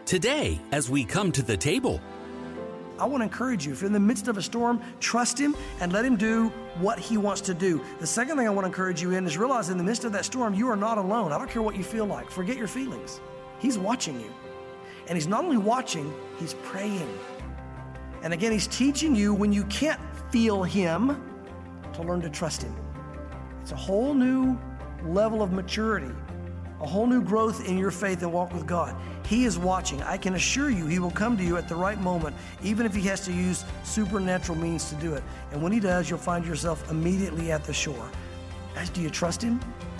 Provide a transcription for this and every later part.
Today, as we come to the table, I want to encourage you, if you're in the midst of a storm, trust Him and let Him do what He wants to do. The second thing I want to encourage you in is realize in the midst of that storm, you are not alone. I don't care what you feel like. Forget your feelings. He's watching you. And He's not only watching, He's praying. And again, He's teaching you when you can't feel Him to learn to trust Him. It's a whole new level of maturity, a whole new growth in your faith and walk with God. He is watching. I can assure you He will come to you at the right moment, even if He has to use supernatural means to do it. And when He does, you'll find yourself immediately at the shore. Guys, do you trust Him?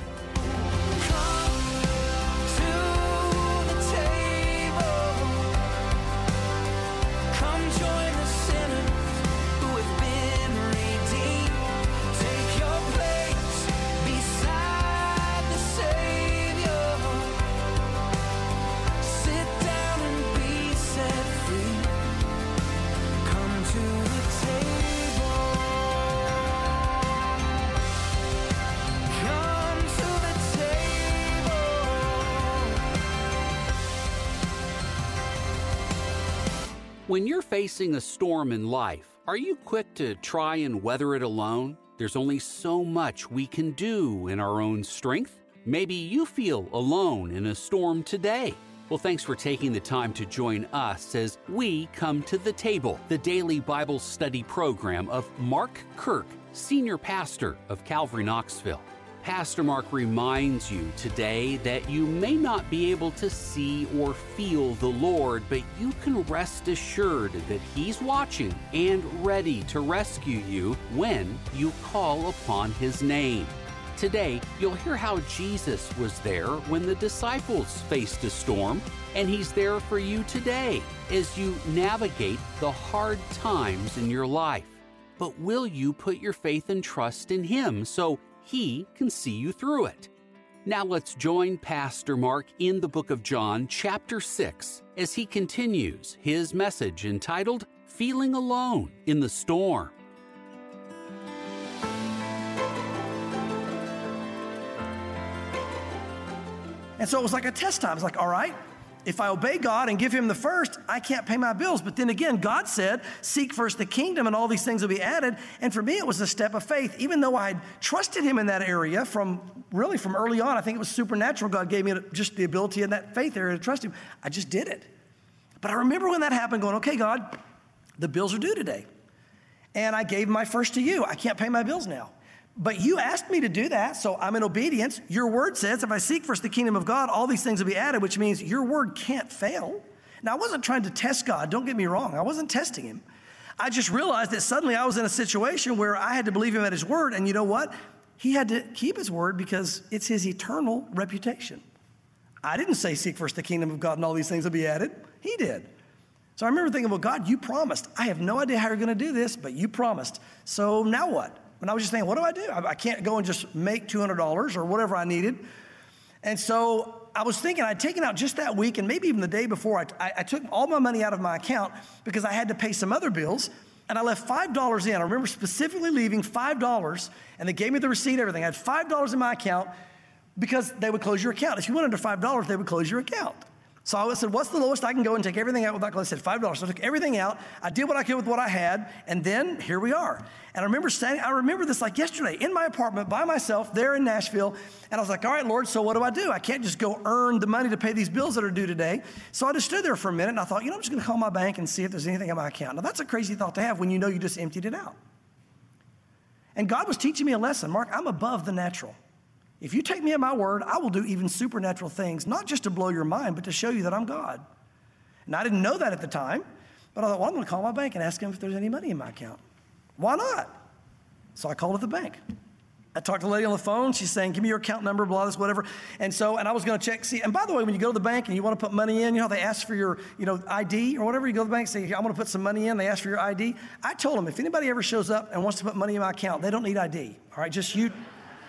when you're facing a storm in life, are you quick to try and weather it alone? There's only so much we can do in our own strength. Maybe you feel alone in a storm today. Well, thanks for taking the time to join us as we come to the table, the daily Bible study program of Mark Kirk, Senior Pastor of Calvary Knoxville. Pastor Mark reminds you today that you may not be able to see or feel the Lord, but you can rest assured that He's watching and ready to rescue you when you call upon His name. Today, you'll hear how Jesus was there when the disciples faced a storm, and He's there for you today as you navigate the hard times in your life. But will you put your faith and trust in Him so He can see you through it? Now let's join Pastor Mark in the book of John, chapter 6, as he continues his message entitled, Feeling Alone in the Storm. And so it was like a test time. It's like, all right, if I obey God and give Him the first, I can't pay my bills. But then again, God said, seek first the kingdom and all these things will be added. And for me, it was a step of faith. Even though I had trusted Him in that area from early on, I think it was supernatural. God gave me just the ability in that faith area to trust Him. I just did it. But I remember when that happened going, okay, God, the bills are due today. And I gave my first to You. I can't pay my bills now. But You asked me to do that, so I'm in obedience. Your word says, if I seek first the kingdom of God, all these things will be added, which means Your word can't fail. Now, I wasn't trying to test God. Don't get me wrong. I wasn't testing Him. I just realized that suddenly I was in a situation where I had to believe Him at His word. And you know what? He had to keep His word because it's His eternal reputation. I didn't say seek first the kingdom of God and all these things will be added. He did. So I remember thinking, well, God, You promised. I have no idea how You're going to do this, but You promised. So now what? And I was just thinking, what do? I can't go and just make $200 or whatever I needed. And so I was thinking I'd taken out just that week and maybe even the day before, I took all my money out of my account because I had to pay some other bills. And I left $5 in. I remember specifically leaving $5, and they gave me the receipt, everything. I had $5 in my account because they would close your account. If you went under $5, they would close your account. So I said, what's the lowest I can go and take everything out without closing? I said $5. So I took everything out. I did what I could with what I had. And then here we are. And I remember this like yesterday in my apartment by myself there in Nashville. And I was like, all right, Lord, so what do? I can't just go earn the money to pay these bills that are due today. So I just stood there for a minute and I thought, I'm just going to call my bank and see if there's anything in my account. Now that's a crazy thought to have when you know you just emptied it out. And God was teaching me a lesson. Mark, I'm above the natural. If you take me at my word, I will do even supernatural things, not just to blow your mind, but to show you that I'm God. And I didn't know that at the time, but I thought, well, I'm going to call my bank and ask them if there's any money in my account. Why not? So I called at the bank. I talked to the lady on the phone. She's saying, give me your account number, blah, this, whatever. And I was going to check, see, and by the way, when you go to the bank and you want to put money in, how they ask for your, ID or whatever, you go to the bank and say, I'm going to put some money in. They ask for your ID. I told them, if anybody ever shows up and wants to put money in my account, they don't need ID. All right, just you.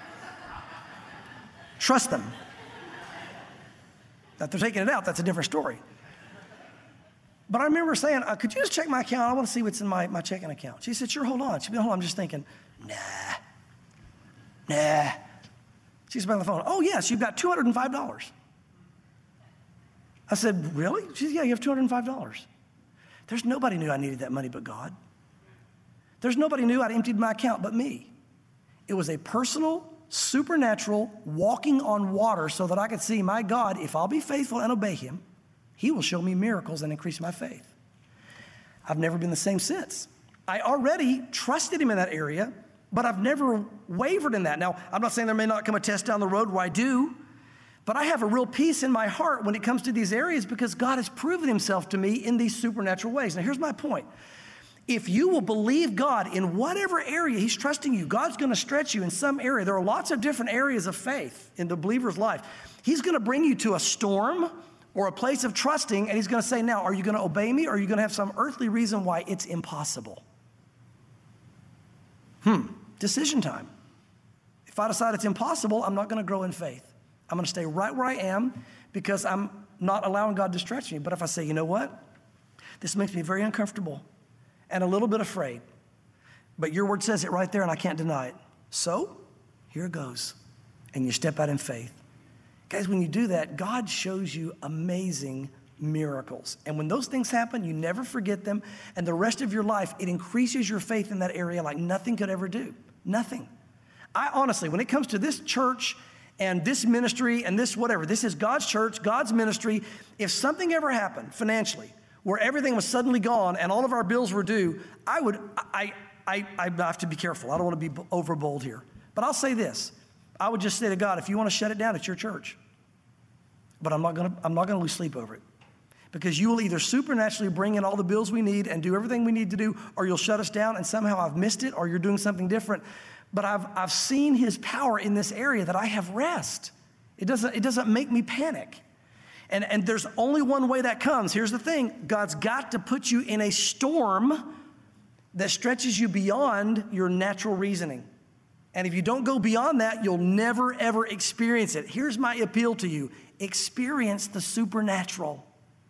Trust them. Now, if they're taking it out, that's a different story. But I remember saying, could you just check my account? I want to see what's in my checking account. She said, sure, hold on. She said, hold on, I'm just thinking, nah. She's on the phone. Oh, yes, you've got $205. I said, really? She said, yeah, you have $205. There's nobody knew I needed that money but God. There's nobody knew I'd emptied my account but me. It was a personal, supernatural walking on water so that I could see my God, if I'll be faithful and obey him, he will show me miracles and increase my faith. I've never been the same since. I already trusted him in that area, but I've never wavered in that. Now, I'm not saying there may not come a test down the road where I do, but I have a real peace in my heart when it comes to these areas because God has proven himself to me in these supernatural ways. Now, here's my point. If you will believe God in whatever area he's trusting you, God's going to stretch you in some area. There are lots of different areas of faith in the believer's life. He's going to bring you to a storm or a place of trusting, and he's going to say, now, are you going to obey me, or are you going to have some earthly reason why it's impossible? Decision time. If I decide it's impossible, I'm not going to grow in faith. I'm going to stay right where I am because I'm not allowing God to stretch me. But if I say, you know what? This makes me very uncomfortable and a little bit afraid. But your word says it right there and I can't deny it. So, here it goes. And you step out in faith. Guys, when you do that, God shows you amazing miracles. And when those things happen, you never forget them. And the rest of your life, it increases your faith in that area like nothing could ever do. Nothing. I honestly, when it comes to this church and this ministry and this whatever, this is God's church, God's ministry. If something ever happened financially where everything was suddenly gone and all of our bills were due, I have to be careful. I don't want to be over bold here. But I'll say this. I would just say to God, if you want to shut it down, it's your church. But I'm not going to lose sleep over it. Because you will either supernaturally bring in all the bills we need and do everything we need to do, or you'll shut us down and somehow I've missed it, or you're doing something different. But I've seen his power in this area that I have rest. It doesn't make me panic. And there's only one way that comes. Here's the thing. God's got to put you in a storm that stretches you beyond your natural reasoning. And if you don't go beyond that, you'll never, ever experience it. Here's my appeal to you. Experience the supernatural.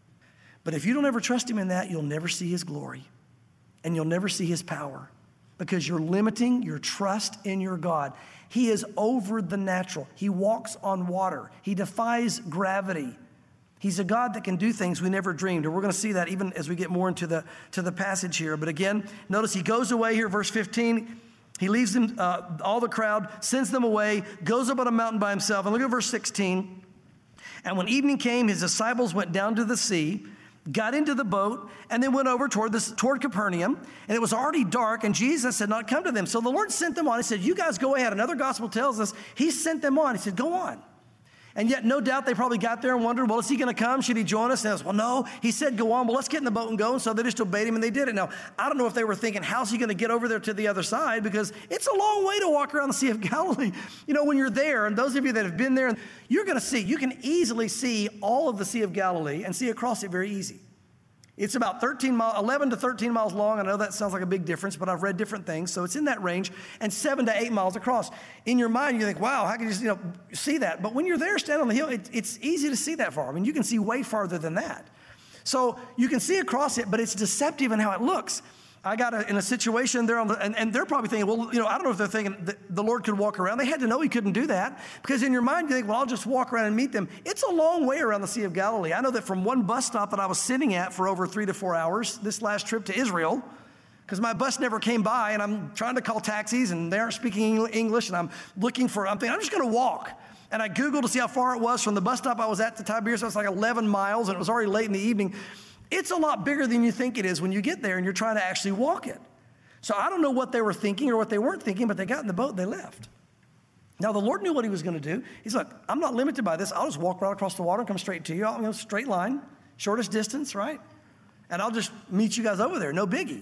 But if you don't ever trust him in that, you'll never see his glory. And you'll never see his power. Because you're limiting your trust in your God. He is over the natural. He walks on water. He defies gravity. He's a God that can do things we never dreamed. And we're going to see that even as we get more into the passage here. But again, notice he goes away here, verse 15. He leaves them, all the crowd, sends them away, goes up on a mountain by himself. And look at verse 16. And when evening came, his disciples went down to the sea, got into the boat, and then went over toward Capernaum. And it was already dark, and Jesus had not come to them. So the Lord sent them on. He said, you guys go ahead. Another gospel tells us he sent them on. He said, go on. And yet, no doubt, they probably got there and wondered, well, is he going to come? Should he join us? And I was, well, no. He said, go on. Well, let's get in the boat and go. And so they just obeyed him, and they did it. Now, I don't know if they were thinking, how's he going to get over there to the other side? Because it's a long way to walk around the Sea of Galilee. You know, when you're there, and those of you that have been there, you're going to see, you can easily see all of the Sea of Galilee and see across it very easy. It's about 11 to 13 miles long. I know that sounds like a big difference, but I've read different things. So it's in that range, and 7 to 8 miles across. In your mind, you think, wow, how can you see that? But when you're there standing on the hill, it's easy to see that far. I mean, you can see way farther than that. So you can see across it, but it's deceptive in how it looks. I got in a situation there, and they're probably thinking, well, I don't know if they're thinking that the Lord could walk around. They had to know he couldn't do that, because in your mind, you think, well, I'll just walk around and meet them. It's a long way around the Sea of Galilee. I know that from one bus stop that I was sitting at for over 3 to 4 hours, this last trip to Israel, because my bus never came by, and I'm trying to call taxis, and they aren't speaking English, and I'm thinking, I'm just going to walk. And I Googled to see how far it was from the bus stop I was at to Tiberias. So it's like 11 miles, and it was already late in the evening. It's a lot bigger than you think it is when you get there and you're trying to actually walk it. So I don't know what they were thinking or what they weren't thinking, but they got in the boat and they left. Now, the Lord knew what he was going to do. He's like, I'm not limited by this. I'll just walk right across the water and come straight to you. Straight line, shortest distance, right? And I'll just meet you guys over there. No biggie.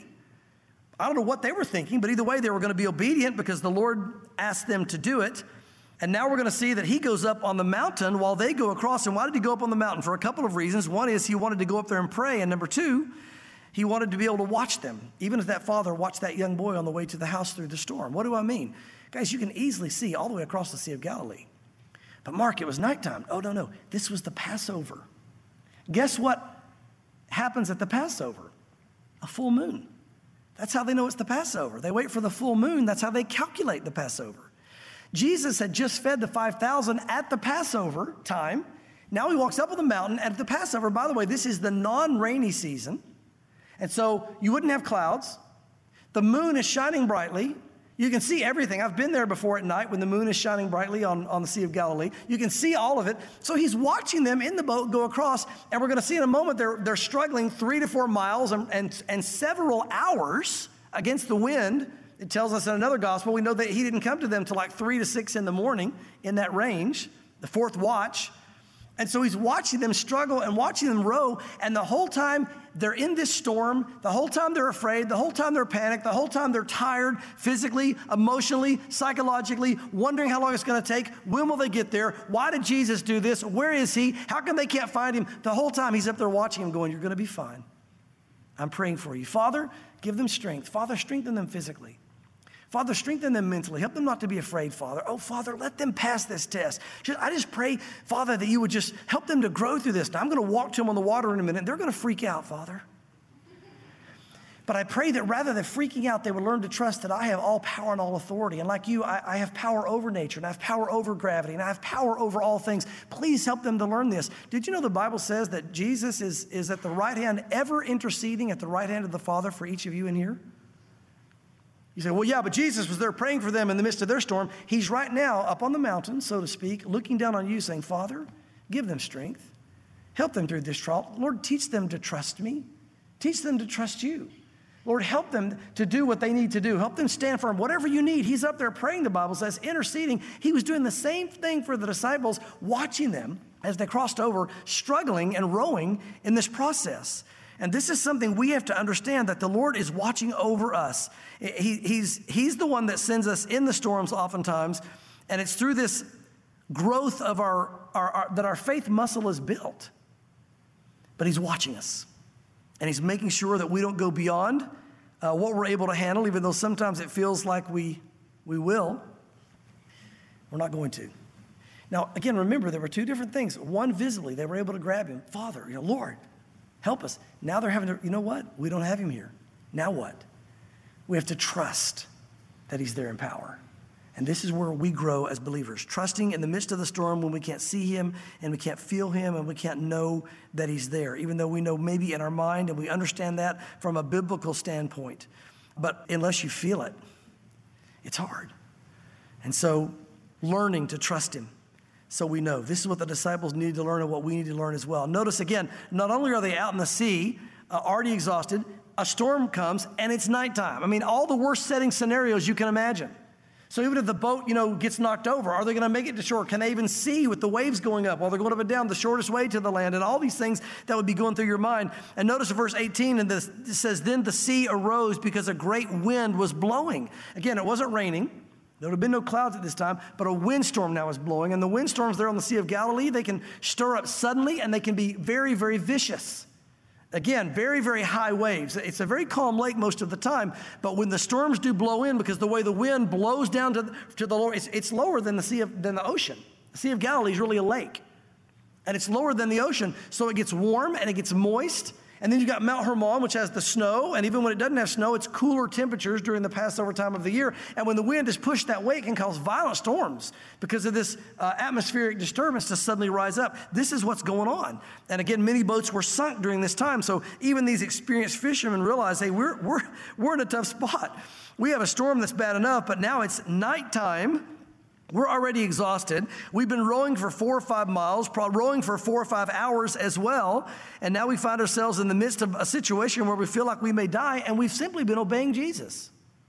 I don't know what they were thinking, but either way, they were going to be obedient because the Lord asked them to do it. And now we're going to see that he goes up on the mountain while they go across. And why did he go up on the mountain? For a couple of reasons. One is he wanted to go up there and pray. And number two, he wanted to be able to watch them, even as that father watched that young boy on the way to the house through the storm. What do I mean? Guys, you can easily see all the way across the Sea of Galilee. But Mark, it was nighttime. Oh, no. This was the Passover. Guess what happens at the Passover? A full moon. That's how they know it's the Passover. They wait for the full moon. That's how they calculate the Passover. Jesus had just fed the 5,000 at the Passover time, Now he walks up on the mountain, and at the Passover, by the way, this is the non-rainy season, and so you wouldn't have clouds. The moon is shining brightly. You can see everything. I've been there before at night when the moon is shining brightly on the Sea of Galilee. You can see all of it. So he's watching them in the boat go across, and we're going to see in a moment they're struggling 3 to 4 miles and several hours against the wind. It tells us in another gospel, we know that he didn't come to them till like 3 to 6 in the morning in that range, the fourth watch. And so he's watching them struggle and watching them row, and the whole time they're in this storm, the whole time they're afraid, the whole time they're panicked, the whole time they're tired physically, emotionally, psychologically, wondering how long it's going to take. When will they get there? Why did Jesus do this? Where is he? How come they can't find him? The whole time he's up there watching him going, you're going to be fine. I'm praying for you. Father, give them strength. Father, strengthen them physically. Father, strengthen them mentally. Help them not to be afraid, Father. Oh, Father, let them pass this test. I just pray, Father, that you would just help them to grow through this. Now, I'm going to walk to them on the water in a minute. They're going to freak out, Father. But I pray that rather than freaking out, they would learn to trust that I have all power and all authority. And like you, I have power over nature, and I have power over gravity, and I have power over all things. Please help them to learn this. Did you know the Bible says that Jesus is at the right hand, ever interceding at the right hand of the Father for each of you in here? You say, well, yeah, but Jesus was there praying for them in the midst of their storm. He's right now up on the mountain, so to speak, looking down on you saying, Father, give them strength. Help them through this trial. Lord, teach them to trust me. Teach them to trust you. Lord, help them to do what they need to do. Help them stand firm. Whatever you need, he's up there praying, the Bible says, interceding. He was doing the same thing for the disciples, watching them as they crossed over, struggling and rowing in this process. And this is something we have to understand, that the Lord is watching over us. He's the one that sends us in the storms oftentimes, and it's through this growth of that our faith muscle is built. But he's watching us, and he's making sure that we don't go beyond what we're able to handle, even though sometimes it feels like we will. We're not going to. Now, again, remember, there were two different things. One, visibly, they were able to grab him. Father, Lord, help us. Now they're having to, you know what? We don't have him here. Now what? We have to trust that he's there in power. And this is where we grow as believers, trusting in the midst of the storm when we can't see him and we can't feel him and we can't know that he's there, even though we know maybe in our mind and we understand that from a biblical standpoint. But unless you feel it, it's hard. And so learning to trust him. So we know this is what the disciples needed to learn and what we need to learn as well. Notice again, not only are they out in the sea, already exhausted, a storm comes and it's nighttime. I mean, all the worst setting scenarios you can imagine. So even if the boat, gets knocked over, are they going to make it to shore? Can they even see with the waves going up while they're going up and down the shortest way to the land? And all these things that would be going through your mind. And notice in verse 18, and it says, then the sea arose because a great wind was blowing. Again, it wasn't raining. There would have been no clouds at this time, but a windstorm now is blowing. And the windstorms there on the Sea of Galilee, they can stir up suddenly and they can be very, very vicious. Again, very, very high waves. It's a very calm lake most of the time, but when the storms do blow in, because the way the wind blows down to the lower, it's lower than the ocean. The Sea of Galilee is really a lake, and it's lower than the ocean, so it gets warm and it gets moist. And then you've got Mount Hermon, which has the snow, and even when it doesn't have snow, it's cooler temperatures during the Passover time of the year. And when the wind is pushed that way, it can cause violent storms because of this atmospheric disturbance to suddenly rise up. This is what's going on. And again, many boats were sunk during this time, so even these experienced fishermen realize, hey, we're in a tough spot. We have a storm that's bad enough, but now it's nighttime. We're already exhausted. We've been rowing for 4 or 5 miles, rowing for 4 or 5 hours as well. And now we find ourselves in the midst of a situation where we feel like we may die, and we've simply been obeying Jesus.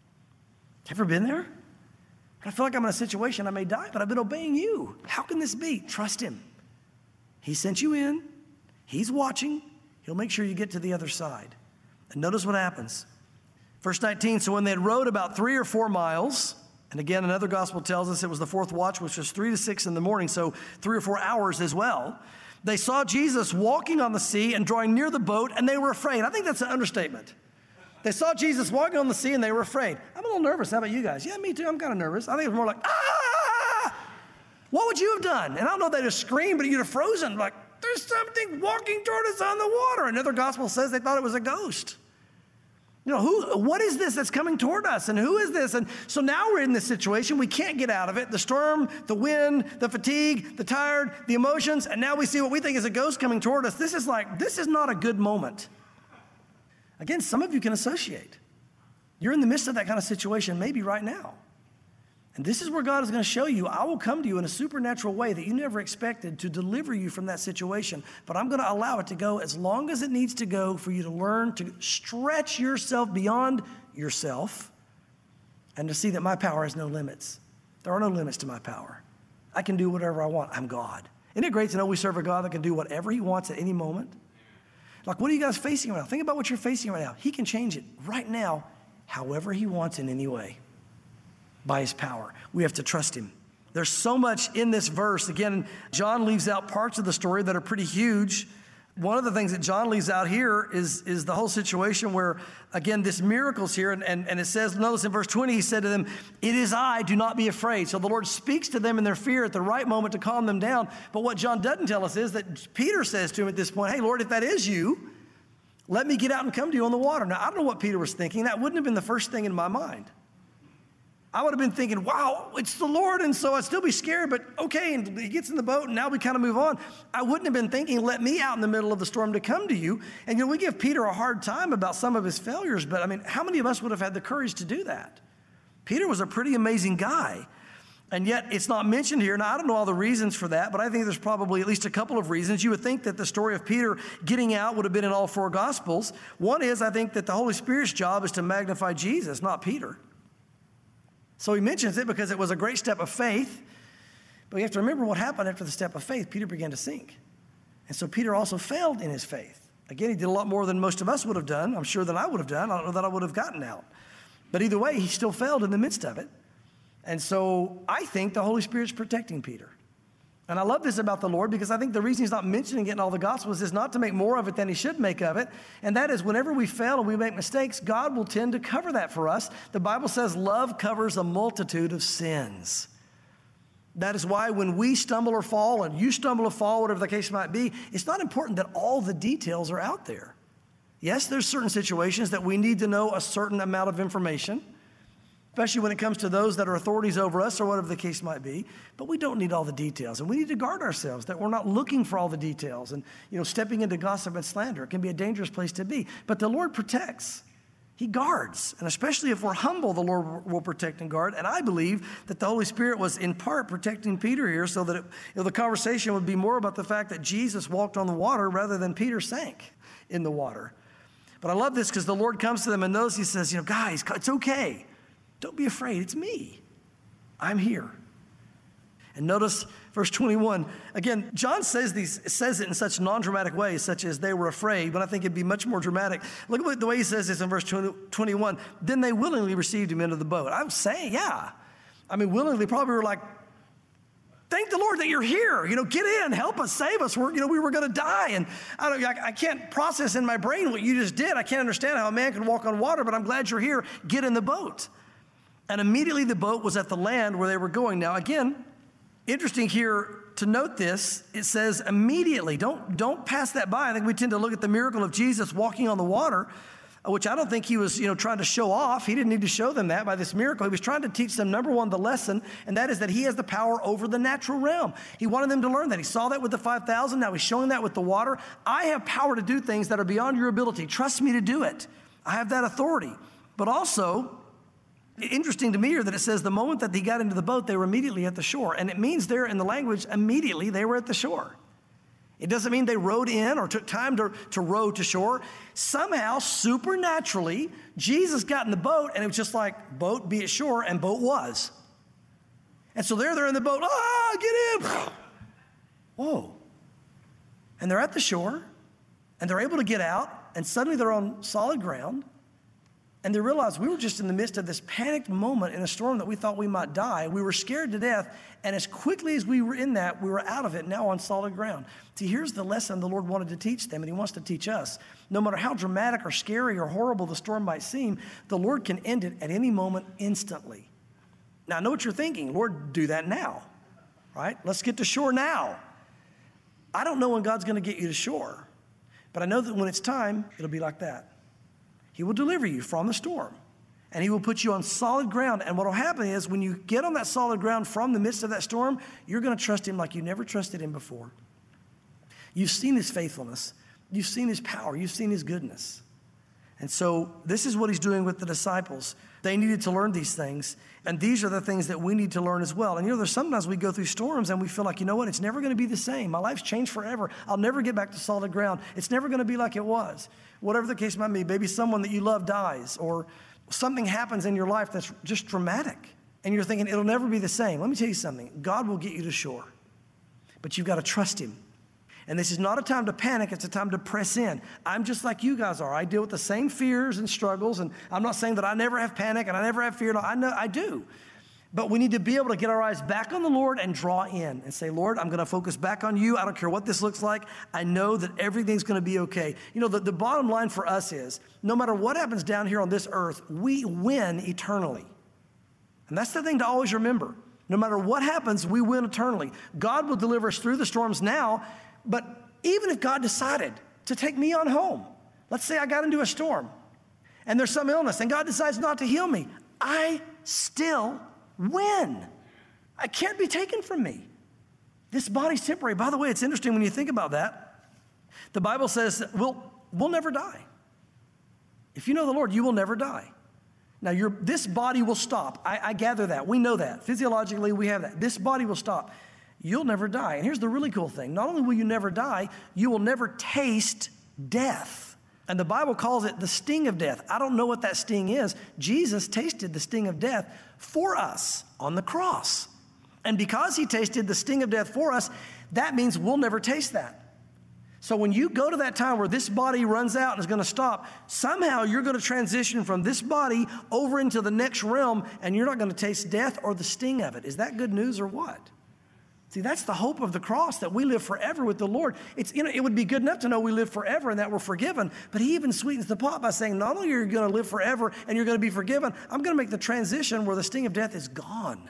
Ever been there? I feel like I'm in a situation I may die, but I've been obeying you. How can this be? Trust him. He sent you in. He's watching. He'll make sure you get to the other side. And notice what happens. Verse 19, so when they had rowed about 3 or 4 miles, and again, another gospel tells us it was the fourth watch, which was 3 to 6 in the morning, so 3 or 4 hours as well. They saw Jesus walking on the sea and drawing near the boat, and they were afraid. I think that's an understatement. They saw Jesus walking on the sea, and they were afraid. I'm a little nervous. How about you guys? Yeah, me too. I'm kind of nervous. I think it was more like, ah! What would you have done? And I don't know if they'd have screamed, but you'd have frozen, like, there's something walking toward us on the water. Another gospel says they thought it was a ghost. What is this that's coming toward us? And who is this? And so now we're in this situation. We can't get out of it. The storm, the wind, the fatigue, the tired, the emotions. And now we see what we think is a ghost coming toward us. This is not a good moment. Again, some of you can associate. You're in the midst of that kind of situation, maybe right now. And this is where God is going to show you, I will come to you in a supernatural way that you never expected to deliver you from that situation. But I'm going to allow it to go as long as it needs to go for you to learn to stretch yourself beyond yourself and to see that my power has no limits. There are no limits to my power. I can do whatever I want. I'm God. Isn't it great to know we serve a God that can do whatever he wants at any moment? Like, what are you guys facing right now? Think about what you're facing right now. He can change it right now, however he wants in any way. By his power. We have to trust him. There's so much in this verse. Again, John leaves out parts of the story that are pretty huge. One of the things that John leaves out here is the whole situation where, again, this miracle's here. And it says, notice in verse 20, he said to them, "It is I, do not be afraid." So the Lord speaks to them in their fear at the right moment to calm them down. But what John doesn't tell us is that Peter says to him at this point, "Hey, Lord, if that is you, let me get out and come to you on the water." Now, I don't know what Peter was thinking. That wouldn't have been the first thing in my mind. I would have been thinking, wow, it's the Lord, and so I'd still be scared, but okay, and he gets in the boat, and now we kind of move on. I wouldn't have been thinking, let me out in the middle of the storm to come to you. And we give Peter a hard time about some of his failures, but how many of us would have had the courage to do that? Peter was a pretty amazing guy, and yet it's not mentioned here. Now, I don't know all the reasons for that, but I think there's probably at least a couple of reasons. You would think that the story of Peter getting out would have been in all four Gospels. One is, I think that the Holy Spirit's job is to magnify Jesus, not Peter. So he mentions it because it was a great step of faith. But you have to remember what happened after the step of faith. Peter began to sink. And so Peter also failed in his faith. Again, he did a lot more than most of us would have done. I'm sure than I would have done. I don't know that I would have gotten out. But either way, he still failed in the midst of it. And so I think the Holy Spirit's protecting Peter. And I love this about the Lord because I think the reason he's not mentioning it in all the Gospels is not to make more of it than he should make of it. And that is whenever we fail and we make mistakes, God will tend to cover that for us. The Bible says love covers a multitude of sins. That is why when we stumble or fall, and you stumble or fall, whatever the case might be, it's not important that all the details are out there. Yes, there's certain situations that we need to know a certain amount of information, especially when it comes to those that are authorities over us or whatever the case might be. But we don't need all the details. And we need to guard ourselves that we're not looking for all the details. And, stepping into gossip and slander, it can be a dangerous place to be. But the Lord protects. He guards. And especially if we're humble, the Lord will protect and guard. And I believe that the Holy Spirit was in part protecting Peter here so that the conversation would be more about the fact that Jesus walked on the water rather than Peter sank in the water. But I love this because the Lord comes to them and notice he says, guys, it's okay. Don't be afraid. It's me. I'm here. And notice verse 21. Again, John says it in such non-dramatic ways, such as they were afraid, but I think it'd be much more dramatic. Look at the way he says this in verse 21. Then they willingly received him into the boat. I'm saying, yeah. Willingly probably were like, thank the Lord that you're here. Get in, help us, save us. We were going to die. And I can't process in my brain what you just did. I can't understand how a man can walk on water, but I'm glad you're here. Get in the boat. And immediately the boat was at the land where they were going. Now, again, interesting here to note this. It says immediately. Don't pass that by. I think we tend to look at the miracle of Jesus walking on the water, which I don't think he was, trying to show off. He didn't need to show them that by this miracle. He was trying to teach them, number one, the lesson, and that is that he has the power over the natural realm. He wanted them to learn that. He saw that with the 5,000. Now he's showing that with the water. I have power to do things that are beyond your ability. Trust me to do it. I have that authority. But also, interesting to me here that it says the moment that he got into the boat, they were immediately at the shore. And it means there in the language, immediately they were at the shore. It doesn't mean they rowed in or took time to row to shore. Somehow, supernaturally, Jesus got in the boat and it was just like, boat be at shore, and boat was. And so they're in the boat, get in. Whoa. And they're at the shore and they're able to get out and suddenly they're on solid ground. And they realized we were just in the midst of this panicked moment in a storm that we thought we might die. We were scared to death. And as quickly as we were in that, we were out of it, now on solid ground. See, here's the lesson the Lord wanted to teach them, and he wants to teach us. No matter how dramatic or scary or horrible the storm might seem, the Lord can end it at any moment instantly. Now, I know what you're thinking. Lord, do that now, right? Let's get to shore now. I don't know when God's going to get you to shore, but I know that when it's time, it'll be like that. He will deliver you from the storm. And he will put you on solid ground. And what will happen is when you get on that solid ground from the midst of that storm, you're going to trust him like you never trusted him before. You've seen his faithfulness. You've seen his power. You've seen his goodness. And so this is what he's doing with the disciples. They needed to learn these things. And these are the things that we need to learn as well. And there's sometimes we go through storms and we feel like, what? It's never going to be the same. My life's changed forever. I'll never get back to solid ground. It's never going to be like it was. Whatever the case might be, maybe someone that you love dies or something happens in your life that's just dramatic. And you're thinking, it'll never be the same. Let me tell you something. God will get you to shore. But you've got to trust him. And this is not a time to panic. It's a time to press in. I'm just like you guys are. I deal with the same fears and struggles. And I'm not saying that I never have panic and I never have fear. No, I know I do. But we need to be able to get our eyes back on the Lord and draw in and say, Lord, I'm going to focus back on you. I don't care what this looks like. I know that everything's going to be okay. The bottom line for us is no matter what happens down here on this earth, we win eternally. And that's the thing to always remember. No matter what happens, we win eternally. God will deliver us through the storms now. But even if God decided to take me on home, let's say I got into a storm and there's some illness and God decides not to heal me, I still win. I can't be taken from me. This body's temporary. By the way, it's interesting when you think about that. The Bible says that we'll never die. If you know the Lord, you will never die. Now, this body will stop. I gather that. We know that. Physiologically, we have that. This body will stop. You'll never die. And here's the really cool thing. Not only will you never die, you will never taste death. And the Bible calls it the sting of death. I don't know what that sting is. Jesus tasted the sting of death for us on the cross. And because he tasted the sting of death for us, that means we'll never taste that. So when you go to that time where this body runs out and is going to stop, somehow you're going to transition from this body over into the next realm, and you're not going to taste death or the sting of it. Is that good news or what? See, that's the hope of the cross, that we live forever with the Lord. It would be good enough to know we live forever and that we're forgiven, but he even sweetens the pot by saying, not only are you going to live forever and you're going to be forgiven, I'm going to make the transition where the sting of death is gone.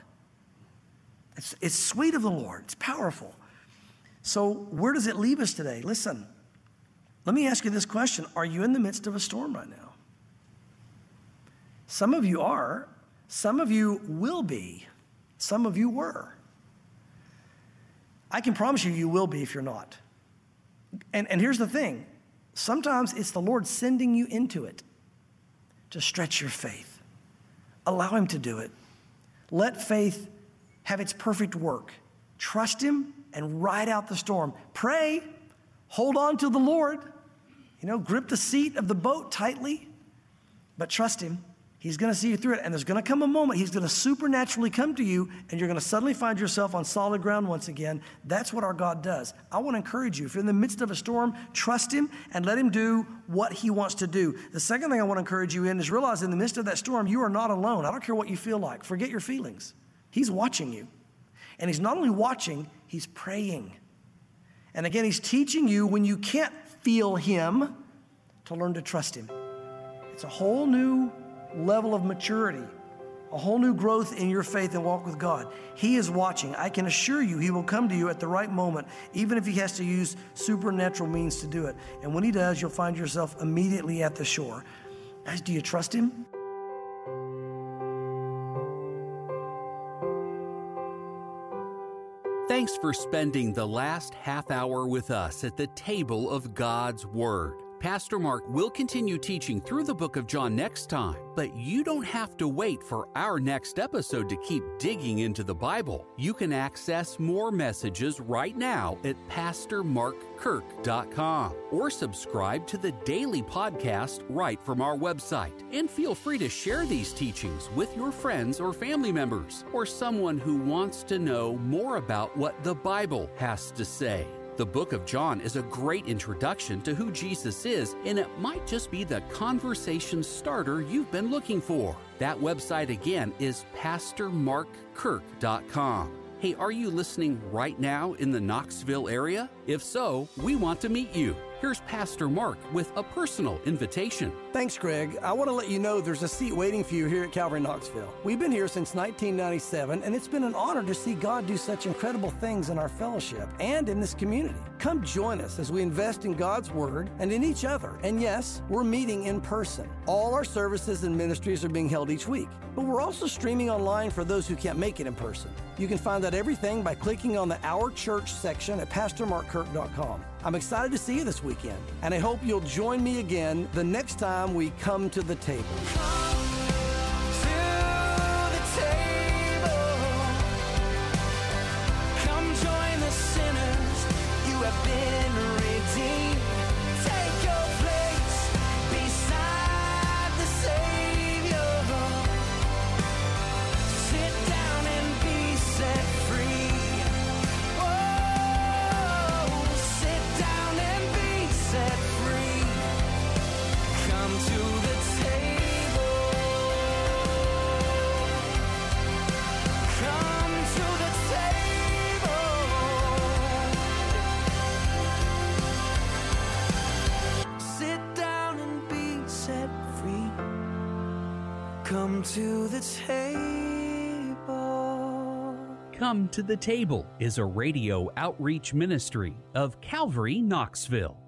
It's sweet of the Lord. It's powerful. So where does it leave us today? Listen, let me ask you this question. Are you in the midst of a storm right now? Some of you are. Some of you will be. Some of you were. I can promise you, you will be if you're not. And here's the thing. Sometimes it's the Lord sending you into it to stretch your faith. Allow him to do it. Let faith have its perfect work. Trust him and ride out the storm. Pray. Hold on to the Lord. Grip the seat of the boat tightly. But trust him. He's going to see you through it. And there's going to come a moment he's going to supernaturally come to you, and you're going to suddenly find yourself on solid ground once again. That's what our God does. I want to encourage you. If you're in the midst of a storm, trust him and let him do what he wants to do. The second thing I want to encourage you in is realize in the midst of that storm, you are not alone. I don't care what you feel like. Forget your feelings. He's watching you. And he's not only watching, he's praying. And again, he's teaching you when you can't feel him to learn to trust him. It's a whole new level of maturity, a whole new growth in your faith and walk with God. He is watching. I can assure you he will come to you at the right moment, even if he has to use supernatural means to do it. And when he does, you'll find yourself immediately at the shore. Guys, do you trust him? Thanks for spending the last half hour with us at the table of God's Word. Pastor Mark will continue teaching through the book of John next time, but you don't have to wait for our next episode to keep digging into the Bible. You can access more messages right now at PastorMarkKirk.com or subscribe to the daily podcast right from our website. And feel free to share these teachings with your friends or family members or someone who wants to know more about what the Bible has to say. The book of John is a great introduction to who Jesus is, and it might just be the conversation starter you've been looking for. That website again is PastorMarkKirk.com. Hey, are you listening right now in the Knoxville area? If so, we want to meet you. Here's Pastor Mark with a personal invitation. Thanks, Greg. I want to let you know there's a seat waiting for you here at Calvary Knoxville. We've been here since 1997, and it's been an honor to see God do such incredible things in our fellowship and in this community. Come join us as we invest in God's Word and in each other. And yes, we're meeting in person. All our services and ministries are being held each week, but we're also streaming online for those who can't make it in person. You can find out everything by clicking on the Our Church section at PastorMarkKirk.com. I'm excited to see you this weekend, and I hope you'll join me again the next time we come to the table. Come to the table. Come to the Table is a radio outreach ministry of Calvary Knoxville.